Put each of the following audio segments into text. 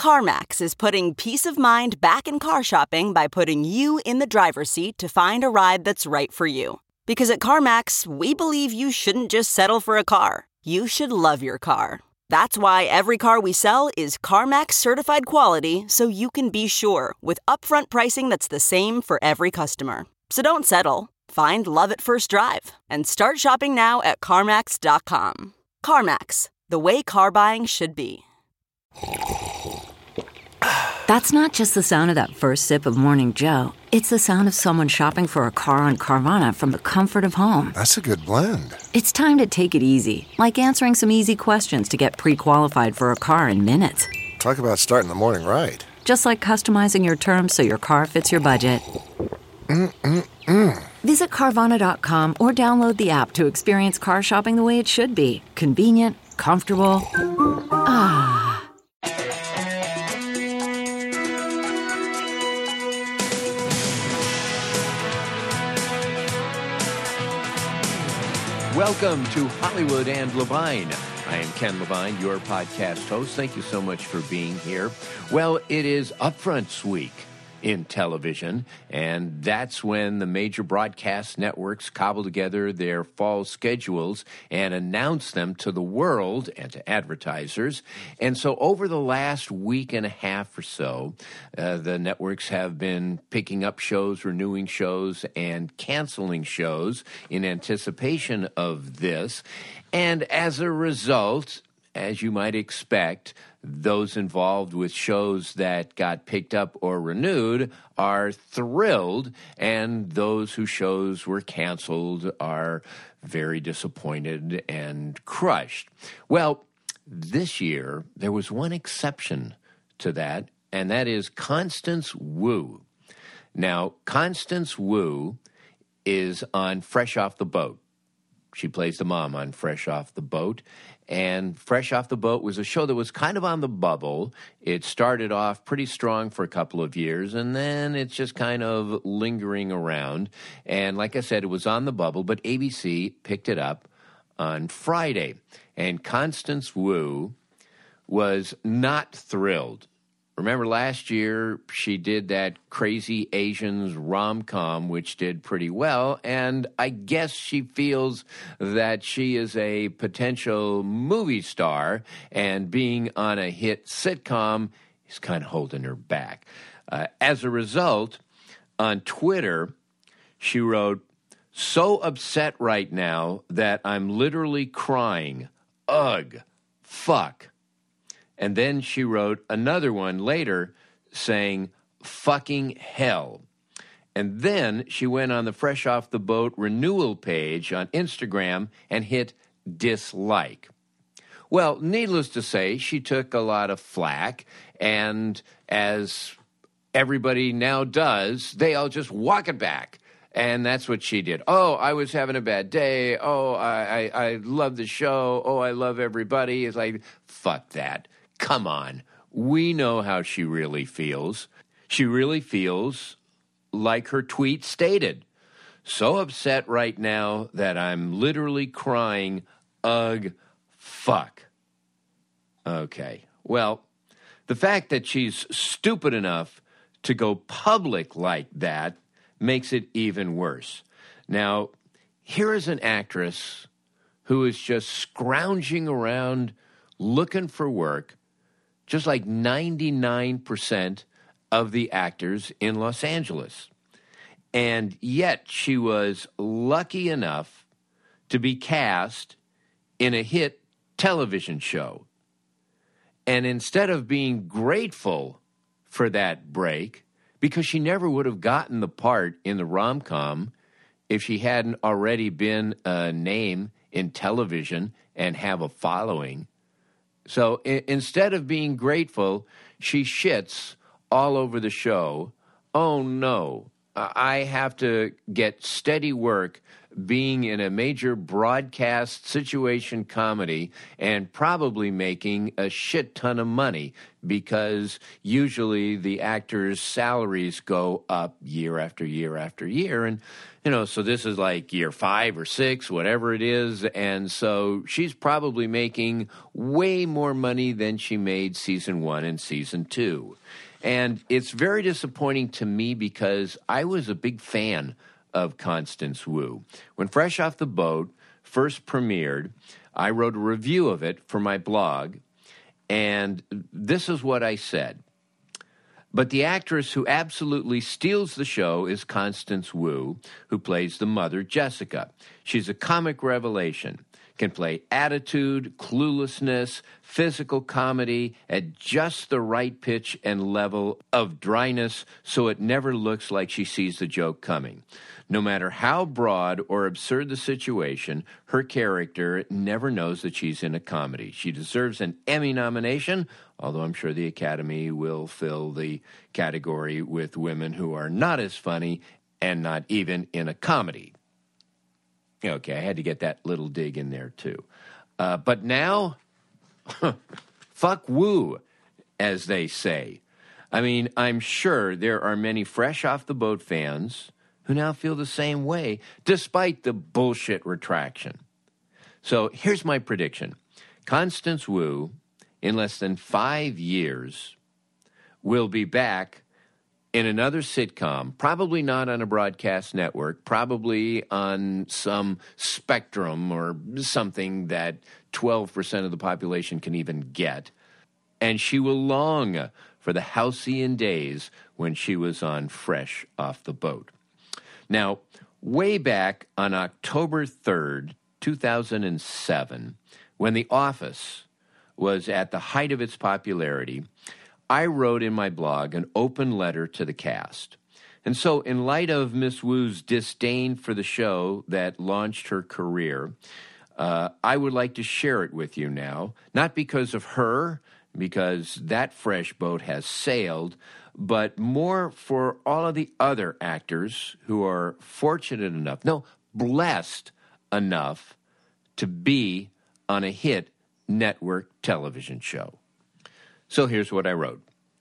CarMax is putting peace of mind back in car shopping by putting you in the driver's seat to find a ride that's right for you. Because at CarMax, we believe you shouldn't just settle for a car. You should love your car. That's why every car we sell is CarMax certified quality, so you can be sure with upfront pricing that's the same for every customer. So don't settle. Find love at first drive and start shopping now at CarMax.com. CarMax, the way car buying should be. That's not just the sound of that first sip of Morning Joe. It's the sound of someone shopping for a car on Carvana from the comfort of home. That's a good blend. It's time to take it easy, like answering some easy questions to get pre-qualified for a car in minutes. Talk about starting the morning right. Just like customizing your terms so your car fits your budget. Visit Carvana.com or download the app to experience car shopping the way it should be. Convenient, comfortable. Ah. Welcome to Hollywood and Levine. I am Ken Levine, your podcast host. Thank you so much for being here. Well, it is Upfronts Week in television, and that's when the major broadcast networks cobble together their fall schedules and announce them to the world and to advertisers. And so over the last week and a half or so, the networks have been picking up shows, renewing shows, and canceling shows in anticipation of this. And as a result, as you might expect, those involved with shows that got picked up or renewed are thrilled, and those whose shows were canceled are very disappointed and crushed. Well, this year, there was one exception to that, and that is Constance Wu. Now, Constance Wu is on Fresh Off the Boat. She plays the mom on Fresh Off the Boat. And Fresh Off the Boat was a show that was kind of on the bubble. It started off pretty strong for a couple of years, and then it's just kind of lingering around. And like I said, it was on the bubble, but ABC picked it up on Friday. And Constance Wu was not thrilled. Remember last year, she did that Crazy Asians rom-com, which did pretty well, and I guess she feels that she is a potential movie star, and being on a hit sitcom is kind of holding her back. As a result, on Twitter, she wrote, "So upset right now that I'm literally crying. Ugh. Fuck." And then she wrote another one later saying, "Fucking hell." And then she went on the Fresh Off the Boat renewal page on Instagram and hit dislike. Well, needless to say, she took a lot of flack, and as everybody now does, they all just walk it back. And that's what she did. "Oh, I was having a bad day. Oh, I love the show. Oh, I love everybody." It's like, fuck that. Come on. We know how she really feels. She really feels like her tweet stated. "So upset right now that I'm literally crying. Ugh, fuck." Okay. Well, the fact that she's stupid enough to go public like that makes it even worse. Now, here is an actress who is just scrounging around looking for work, just like 99% of the actors in Los Angeles. And yet she was lucky enough to be cast in a hit television show. And instead of being grateful for that break, because she never would have gotten the part in the rom-com if she hadn't already been a name in television and have a following. So instead of being grateful, she shits all over the show. "Oh, no, I have to get steady work being in a major broadcast situation comedy and probably making a shit ton of money because usually the actors' salaries go up year after year after year. And, so this is like year 5 or 6, whatever it is. And so she's probably making way more money than she made season 1 and season 2. And it's very disappointing to me because I was a big fan of Constance Wu. When Fresh Off the Boat first premiered, I wrote a review of it for my blog, and this is what I said. But the actress who absolutely steals the show is Constance Wu, who plays the mother, Jessica. She's a comic revelation. Can play attitude, cluelessness, physical comedy at just the right pitch and level of dryness so it never looks like she sees the joke coming. No matter how broad or absurd the situation, her character never knows that she's in a comedy. She deserves an Emmy nomination, although I'm sure the Academy will fill the category with women who are not as funny and not even in a comedy. Okay, I had to get that little dig in there, too. But now, fuck Wu, as they say. I mean, I'm sure there are many Fresh Off the Boat fans who now feel the same way, despite the bullshit retraction. So here's my prediction. Constance Wu, in less than 5 years, will be back in another sitcom, probably not on a broadcast network, probably on some Spectrum or something that 12% of the population can even get. And she will long for the halcyon days when she was on Fresh Off the Boat. Now, way back on October 3rd, 2007, when The Office was at the height of its popularity, I wrote in my blog an open letter to the cast. And so in light of Miss Wu's disdain for the show that launched her career, I would like to share it with you now, not because of her, because that fresh boat has sailed, but more for all of the other actors who are fortunate enough, blessed enough to be on a hit network television show. So here's what I wrote.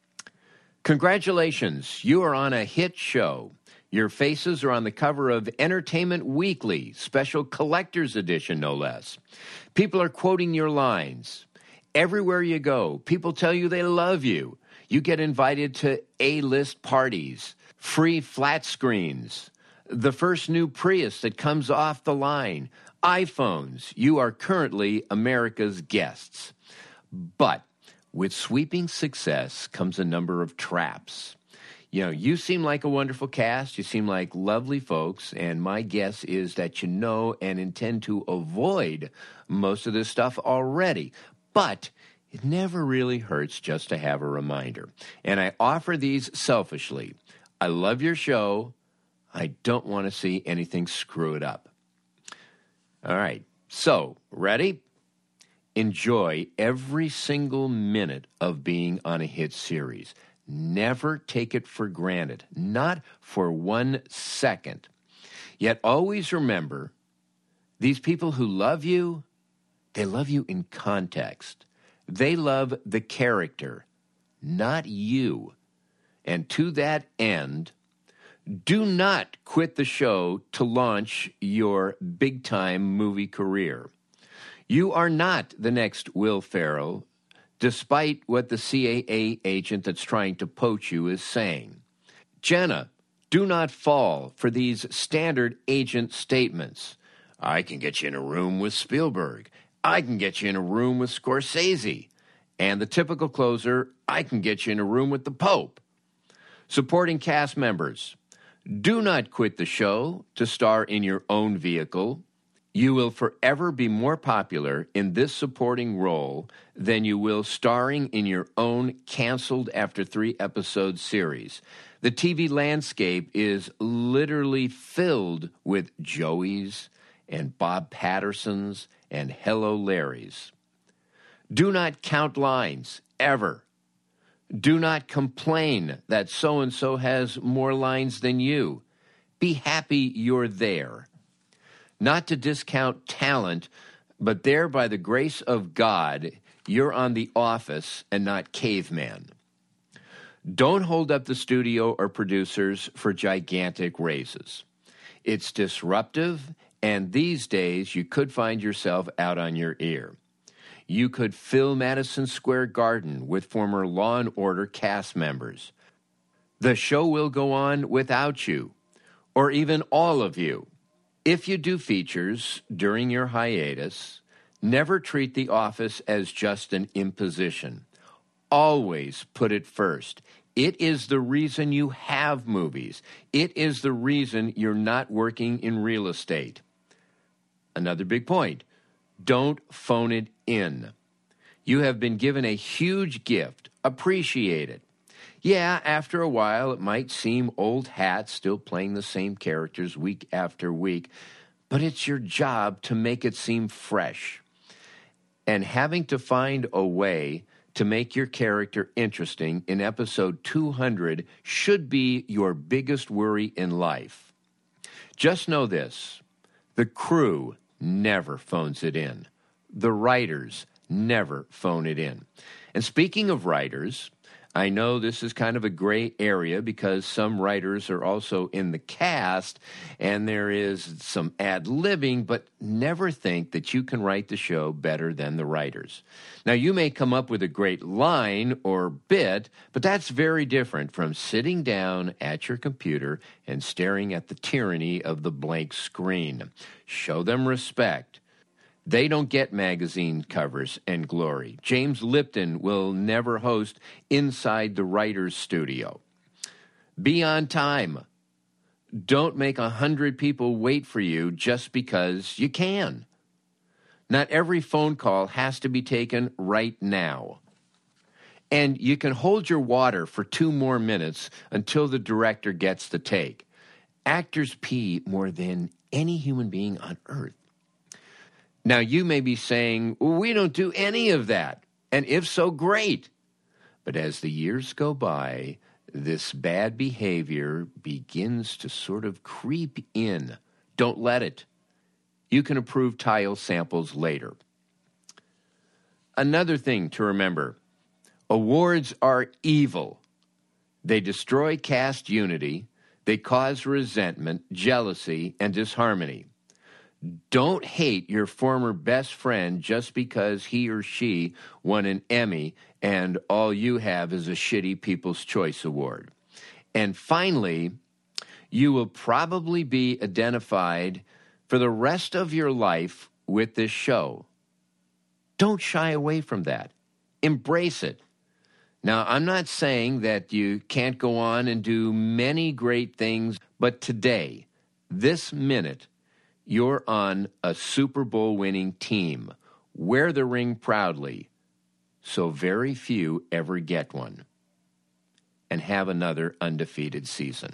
Congratulations, you are on a hit show. Your faces are on the cover of Entertainment Weekly, special collector's edition, no less. People are quoting your lines. Everywhere you go, people tell you they love you. You get invited to A-list parties, free flat screens, the first new Prius that comes off the line, iPhones. You are currently America's guests. But with sweeping success comes a number of traps. You seem like a wonderful cast. You seem like lovely folks. And my guess is that you know and intend to avoid most of this stuff already. But it never really hurts just to have a reminder. And I offer these selfishly. I love your show. I don't want to see anything screw it up. All right. So, ready? Enjoy every single minute of being on a hit series. Never take it for granted, not for 1 second. Yet always remember, these people who love you, they love you in context. They love the character, not you. And to that end, do not quit the show to launch your big-time movie career. You are not the next Will Ferrell, despite what the CAA agent that's trying to poach you is saying. Jenna, do not fall for these standard agent statements. I can get you in a room with Spielberg. I can get you in a room with Scorsese. And the typical closer, I can get you in a room with the Pope. Supporting cast members, do not quit the show to star in your own vehicle. You will forever be more popular in this supporting role than you will starring in your own canceled after 3 episode series. The TV landscape is literally filled with Joeys and Bob Pattersons and Hello Larrys. Do not count lines, ever. Do not complain that so-and-so has more lines than you. Be happy you're there. not to discount talent, but there, by the grace of God, you're on The Office and not Caveman. Don't hold up the studio or producers for gigantic raises. It's disruptive, and these days you could find yourself out on your ear. You could fill Madison Square Garden with former Law and Order cast members. The show will go on without you, or even all of you. If you do features during your hiatus, never treat The Office as just an imposition. Always put it first. It is the reason you have movies. It is the reason you're not working in real estate. Another big point, don't phone it in. You have been given a huge gift. Appreciate it. Yeah, after a while, it might seem old hat, still playing the same characters week after week, but it's your job to make it seem fresh. And having to find a way to make your character interesting in episode 200 should be your biggest worry in life. Just know this, the crew never phones it in. The writers never phone it in. And speaking of writers, I know this is kind of a gray area because some writers are also in the cast and there is some ad-libbing, but never think that you can write the show better than the writers. Now, you may come up with a great line or bit, but that's very different from sitting down at your computer and staring at the tyranny of the blank screen. Show them respect. They don't get magazine covers and glory. James Lipton will never host Inside the Writer's Studio. Be on time. Don't make 100 people wait for you just because you can. Not every phone call has to be taken right now. And you can hold your water for 2 more minutes until the director gets the take. Actors pee more than any human being on earth. Now, you may be saying, we don't do any of that. And if so, great. But as the years go by, this bad behavior begins to sort of creep in. Don't let it. You can approve tile samples later. Another thing to remember, awards are evil. They destroy cast unity. They cause resentment, jealousy, and disharmony. Don't hate your former best friend just because he or she won an Emmy and all you have is a shitty People's Choice Award. And finally, you will probably be identified for the rest of your life with this show. Don't shy away from that. Embrace it. Now, I'm not saying that you can't go on and do many great things, but today, this minute, you're on a Super Bowl winning team. Wear the ring proudly, so very few ever get one, and have another undefeated season.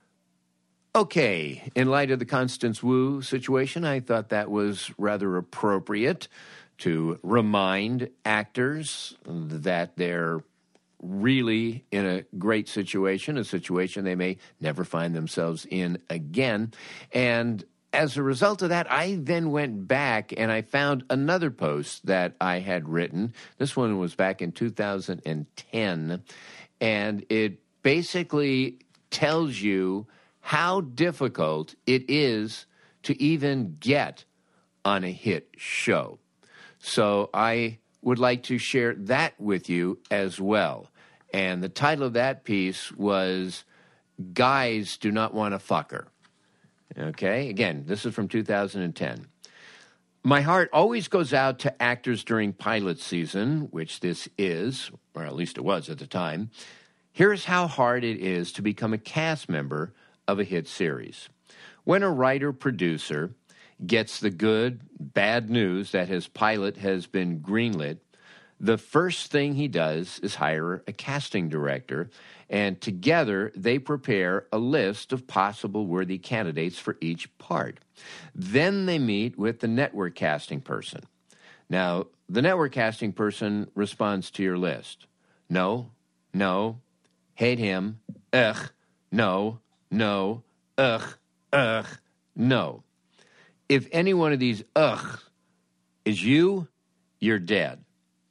Okay, in light of the Constance Wu situation, I thought that was rather appropriate to remind actors that they're really in a great situation, a situation they may never find themselves in again. And as a result of that, I then went back and I found another post that I had written. This one was back in 2010, and it basically tells you how difficult it is to even get on a hit show. So I would like to share that with you as well. And the title of that piece was Guys Do Not Want to Fuck Her. Okay, again, this is from 2010. My heart always goes out to actors during pilot season, which this is, or at least it was at the time. Here's how hard it is to become a cast member of a hit series. When a writer-producer gets the good, bad news that his pilot has been greenlit, the first thing he does is hire a casting director, and together they prepare a list of possible worthy candidates for each part. Then they meet with the network casting person. Now, the network casting person responds to your list. No, no, hate him, ugh, no, no, ugh, ugh, no. If any one of these is you, you're dead.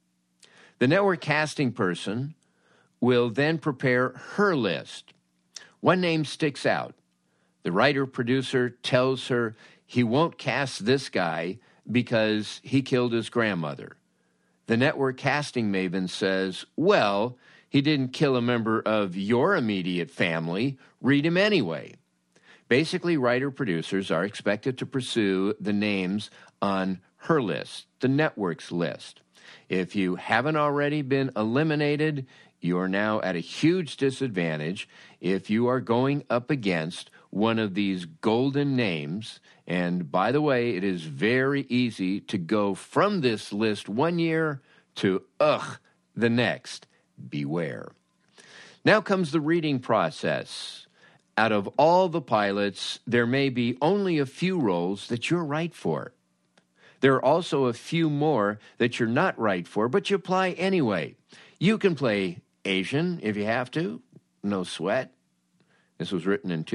The network casting person will then prepare her list. One name sticks out. The writer-producer tells her he won't cast this guy because he killed his grandmother. The network casting maven says, well, he didn't kill a member of your immediate family. Read him anyway. Basically, writer-producers are expected to pursue the names on her list, the network's list. If you haven't already been eliminated, you are now at a huge disadvantage if you are going up against one of these golden names. And by the way, it is very easy to go from this list 1 year to the next. Beware. Now comes the reading process. Out of all the pilots, there may be only a few roles that you're right for. There are also a few more that you're not right for, but you apply anyway. You can play Asian if you have to. No sweat. This was written in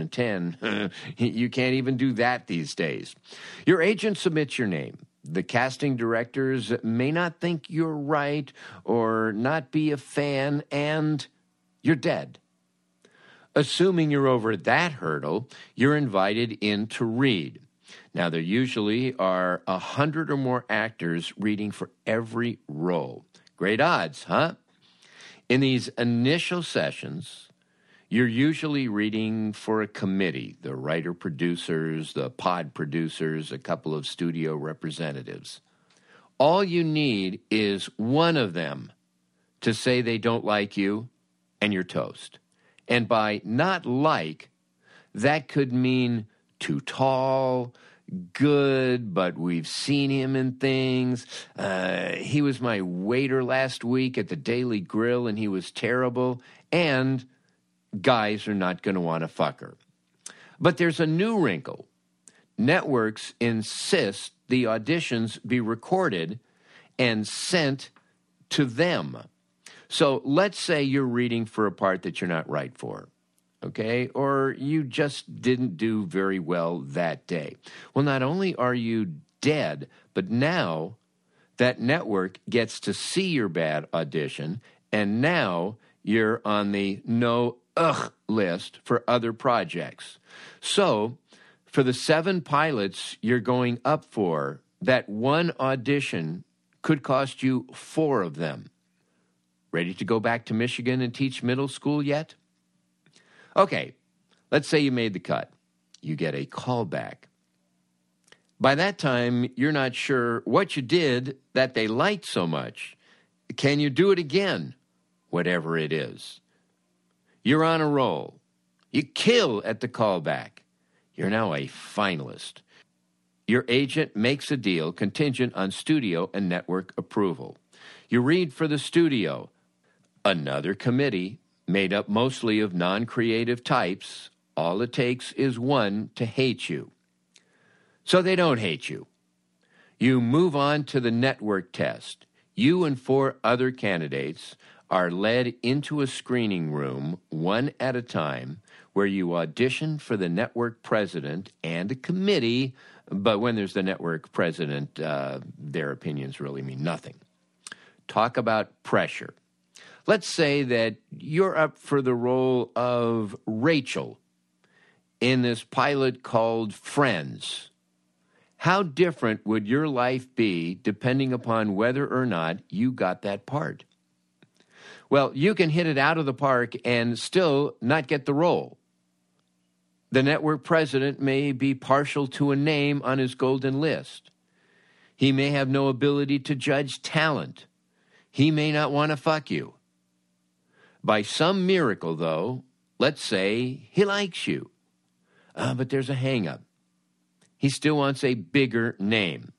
2010. You can't even do that these days. Your agent submits your name. The casting directors may not think you're right or not be a fan, and you're dead. Assuming you're over that hurdle, you're invited in to read. Now, there usually are 100 or more actors reading for every role. Great odds, huh? In these initial sessions, you're usually reading for a committee, the writer-producers, the pod producers, a couple of studio representatives. All you need is one of them to say they don't like you, and you're toast. And by not like, that could mean too tall, good, but we've seen him in things. He was my waiter last week at the Daily Grill, and he was terrible. And guys are not going to want to fuck her. But there's a new wrinkle. Networks insist the auditions be recorded and sent to them. So let's say you're reading for a part that you're not right for, okay? Or you just didn't do very well that day. Well, not only are you dead, but now that network gets to see your bad audition, and now you're on the no list for other projects. So for the 7 pilots you're going up for, that one audition could cost you 4 of them. Ready to go back to Michigan and teach middle school yet? Okay, let's say you made the cut. You get a call back. By that time, you're not sure what you did that they liked so much. Can you do it again? Whatever it is. You're on a roll. You kill at the callback. You're now a finalist. Your agent makes a deal contingent on studio and network approval. You read for the studio. Another committee made up mostly of non-creative types. All it takes is one to hate you. So they don't hate you. You move on to the network test. You and 4 other candidates are led into a screening room, one at a time, where you audition for the network president and a committee, but when there's the network president, their opinions really mean nothing. Talk about pressure. Let's say that you're up for the role of Rachel in this pilot called Friends. How different would your life be depending upon whether or not you got that part? Well, you can hit it out of the park and still not get the role. The network president may be partial to a name on his golden list. He may have no ability to judge talent. He may not want to fuck you. By some miracle, though, let's say he likes you. But there's a hang-up. He still wants a bigger name.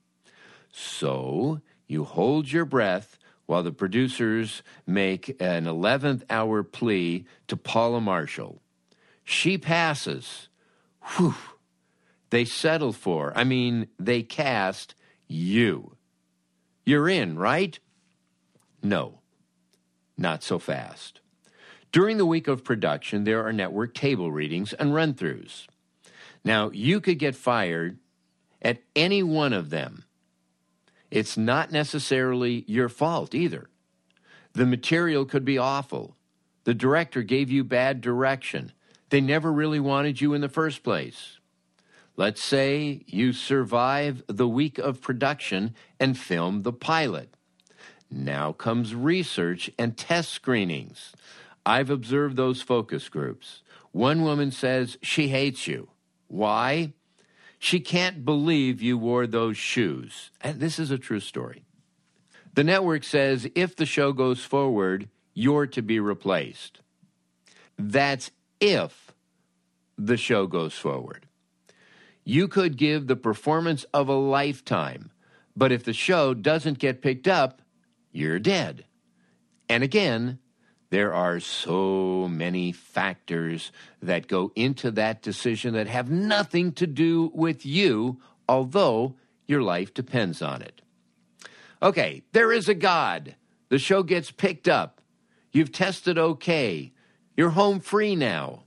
So you hold your breath while the producers make an 11th hour plea to Paula Marshall. She passes. Whew. They settle for, they cast you. You're in, right? No, not so fast. During the week of production, there are network table readings and run-throughs. Now, you could get fired at any one of them, it's not necessarily your fault either. The material could be awful. The director gave you bad direction. They never really wanted you in the first place. Let's say you survive the week of production and film the pilot. Now comes research and test screenings. I've observed those focus groups. One woman says she hates you. Why? She can't believe you wore those shoes. And this is a true story. The network says if the show goes forward, you're to be replaced. That's if the show goes forward. You could give the performance of a lifetime, but if the show doesn't get picked up, you're dead. And again, there are so many factors that go into that decision that have nothing to do with you, although your life depends on it. Okay, there is a God. The show gets picked up. You've tested okay. You're home free now.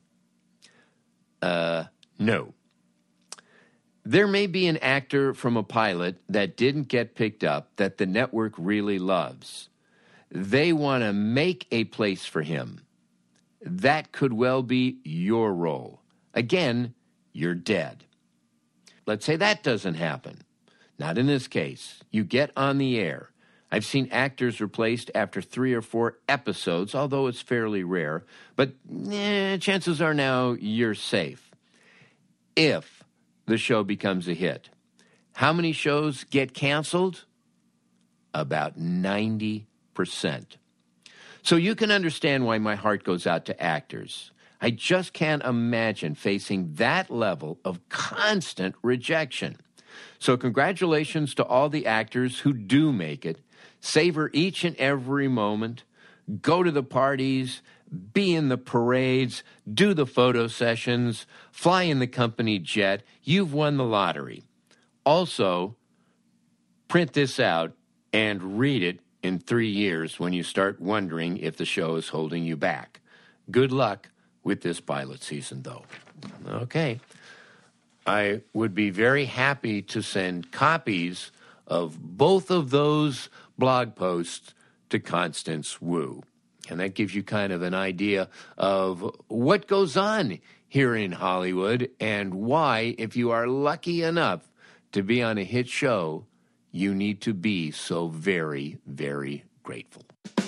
No. There may be an actor from a pilot that didn't get picked up that the network really loves. They want to make a place for him. That could well be your role. Again, you're dead. Let's say that doesn't happen. Not in this case. You get on the air. I've seen actors replaced after 3 or 4 episodes, although it's fairly rare. But chances are now you're safe. If the show becomes a hit. How many shows get canceled? About 90%. So you can understand why my heart goes out to actors. I just can't imagine facing that level of constant rejection. So congratulations to all the actors who do make it. Savor each and every moment. Go to the parties, be in the parades, do the photo sessions, fly in the company jet. You've won the lottery. Also, print this out and read it in 3 years when you start wondering if the show is holding you back. Good luck with this pilot season, though. Okay. I would be very happy to send copies of both of those blog posts to Constance Wu. And that gives you kind of an idea of what goes on here in Hollywood and why, if you are lucky enough to be on a hit show, you need to be so very, very grateful.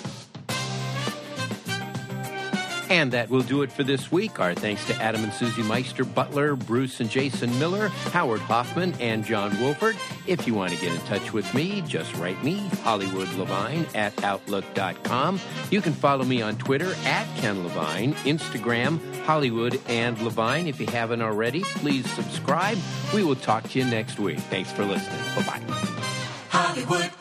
And that will do it for this week. Our thanks to Adam and Susie Meister Butler, Bruce and Jason Miller, Howard Hoffman, and John Wolford. If you want to get in touch with me, just write me, Hollywood Levine @outlook.com. You can follow me on Twitter @Ken Levine, Instagram, Hollywood and Levine. If you haven't already, please subscribe. We will talk to you next week. Thanks for listening. Bye-bye. Hollywood.